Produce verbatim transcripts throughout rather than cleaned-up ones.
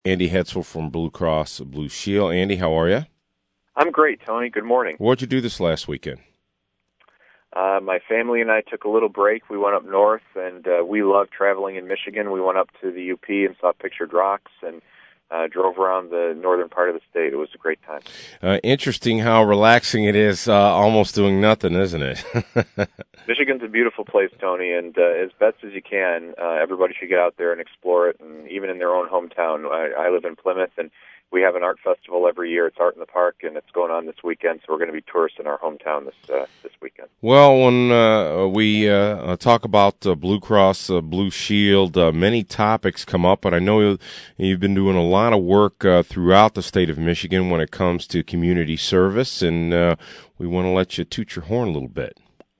Andy Hetzel from Blue Cross Blue Shield. Andy, how are you? I'm great, Tony. Good morning. What'd you do this last weekend? Uh, my family and I took a little break. We went up north, and uh, we love traveling in Michigan. We went up to the U P and saw Pictured Rocks and uh, drove around the northern part of the state. It was a great time. Uh, interesting how relaxing it is, uh, almost doing nothing, isn't it? Michigan's a beautiful place, Tony, and uh, as best as you can, uh, everybody should get out there and explore it, and even in their own hometown. I, I live in Plymouth, and we have an art festival every year. It's Art in the Park, and it's going on this weekend, so we're going to be tourists in our hometown this uh, this weekend. Well, when uh, we uh, talk about uh, Blue Cross uh, Blue Shield, uh, many topics come up, but I know you've been doing a lot of work uh, throughout the state of Michigan when it comes to community service, and uh, we want to let you toot your horn a little bit.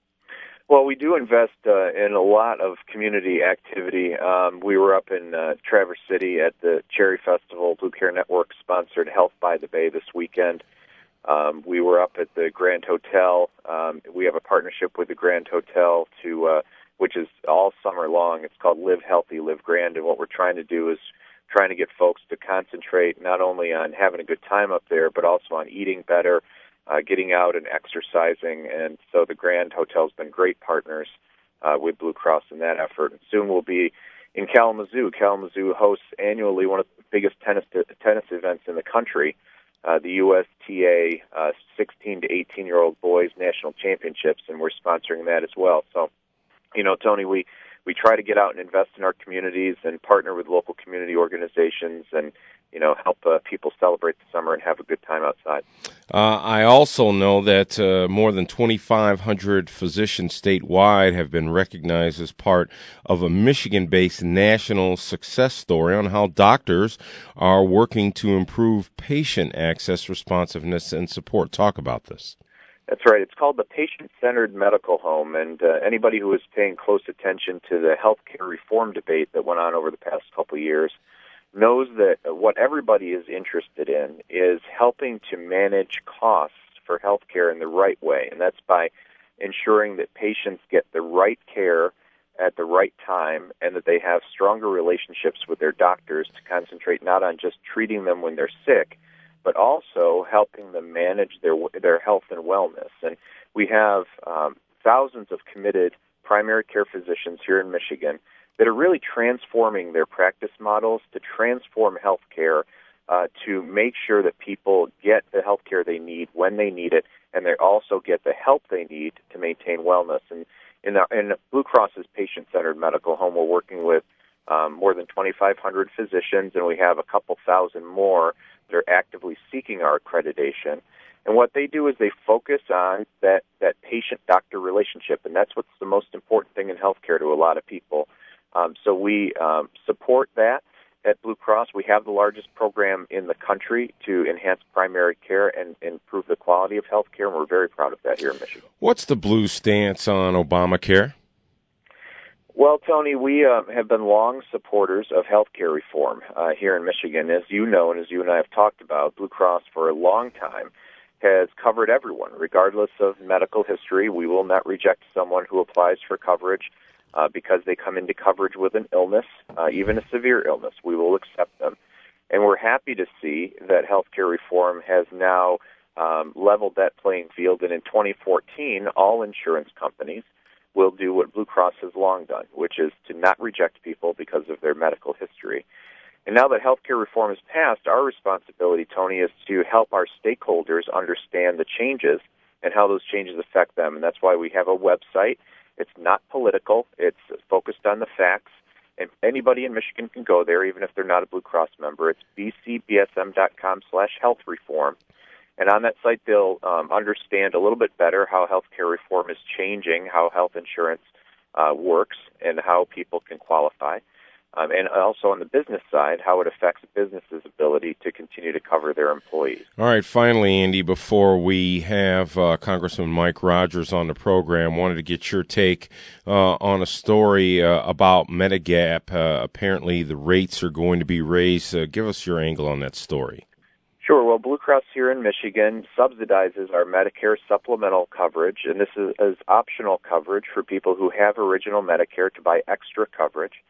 Well, we do invest uh, in a lot of community activity. Um, we were up in uh, Traverse City at the Cherry Festival. Blue Care Network sponsored Health by the Bay this weekend. Um, we were up at the Grand Hotel. Um, we have a partnership with the Grand Hotel to, uh, which is all summer long. It's called Live Healthy, Live Grand, and what we're trying to do is trying to get folks to concentrate not only on having a good time up there, but also on eating better, Uh, getting out and exercising, and so the Grand Hotel's been great partners uh, with Blue Cross in that effort. And soon we'll be in Kalamazoo. Kalamazoo hosts annually one of the biggest tennis tennis events in the country, uh, the U S T A uh, sixteen to eighteen-year-old boys national championships, and we're sponsoring that as well. So, you know, Tony, we we try to get out and invest in our communities and partner with local community organizations and, you know, help uh, people celebrate the summer and have a good time outside. Uh, I also know that uh, more than twenty-five hundred physicians statewide have been recognized as part of a Michigan-based national success story on how doctors are working to improve patient access, responsiveness, and support. Talk about this. That's right. It's called the Patient-Centered Medical Home, and uh, anybody who is paying close attention to the healthcare reform debate that went on over the past couple of years knows that what everybody is interested in is helping to manage costs for healthcare in the right way, and that's by ensuring that patients get the right care at the right time and that they have stronger relationships with their doctors to concentrate not on just treating them when they're sick, but also helping them manage their their health and wellness. And we have um, thousands of committed primary care physicians here in Michigan that are really transforming their practice models to transform healthcare uh, to make sure that people get the healthcare they need when they need it, and they also get the help they need to maintain wellness. And in, the, in Blue Cross's Patient-Centered Medical Home, we're working with um, more than twenty-five hundred physicians, and we have a couple thousand more that are actively seeking our accreditation. And what they do is they focus on that, that patient-doctor relationship, and that's what's the most important thing in healthcare to a lot of people. Um, so we um, support that at Blue Cross. We have the largest program in the country to enhance primary care and, and improve the quality of health care, and we're very proud of that here in Michigan. What's the Blue stance on Obamacare? Well, Tony, we uh, have been long supporters of health care reform uh, here in Michigan. As you know, and as you and I have talked about, Blue Cross for a long time has covered everyone, regardless of medical history. We will not reject someone who applies for coverage Uh, because they come into coverage with an illness, uh, even a severe illness. We will accept them. And we're happy to see that healthcare reform has now um, leveled that playing field, and in twenty fourteen, all insurance companies will do what Blue Cross has long done, which is to not reject people because of their medical history. And now that healthcare reform is passed, our responsibility, Tony, is to help our stakeholders understand the changes and how those changes affect them. And that's why we have a website. It's not political. It's focused on the facts, and anybody in Michigan can go there, even if they're not a Blue Cross member. It's b c b s m dot com slash health reform. And on that site, they'll um, understand a little bit better how healthcare reform is changing, how health insurance uh, works, and how people can qualify. Um, and also on the business side, how it affects businesses' ability to continue to cover their employees. All right, finally, Andy, before we have uh, Congressman Mike Rogers on the program, wanted to get your take uh, on a story uh, about Medigap. Uh, apparently, the rates are going to be raised. Uh, give us your angle on that story. Sure. Well, Blue Cross here in Michigan subsidizes our Medicare supplemental coverage, and this is, is optional coverage for people who have original Medicare to buy extra coverage.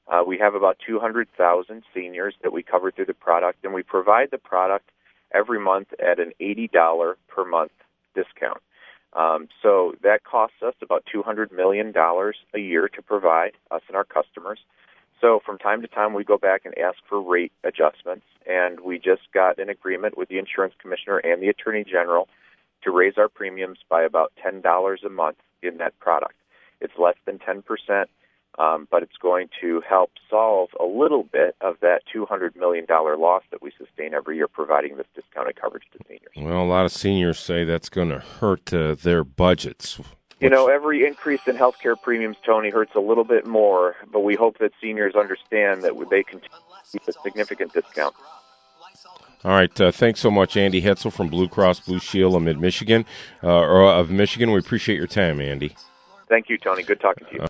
Uh, we have about two hundred thousand seniors that we cover through the product, and we provide the product every month at an eighty dollars per month discount. Um, so that costs us about two hundred million dollars a year to provide us and our customers. So from time to time, we go back and ask for rate adjustments, and we just got an agreement with the insurance commissioner and the attorney general to raise our premiums by about ten dollars a month in that product. It's less than ten percent, um, but it's going to help solve a little bit of that two hundred million dollars loss that we sustain every year providing this discounted coverage to seniors. Well, a lot of seniors say that's going to hurt uh, their budgets. You know, every increase in health care premiums, Tony, hurts a little bit more, but we hope that seniors understand that they can keep a significant discount. All right. Uh, thanks so much, Andy Hetzel from Blue Cross Blue Shield of Mid-Michigan, uh, or of Michigan. We appreciate your time, Andy. Thank you, Tony. Good talking to you.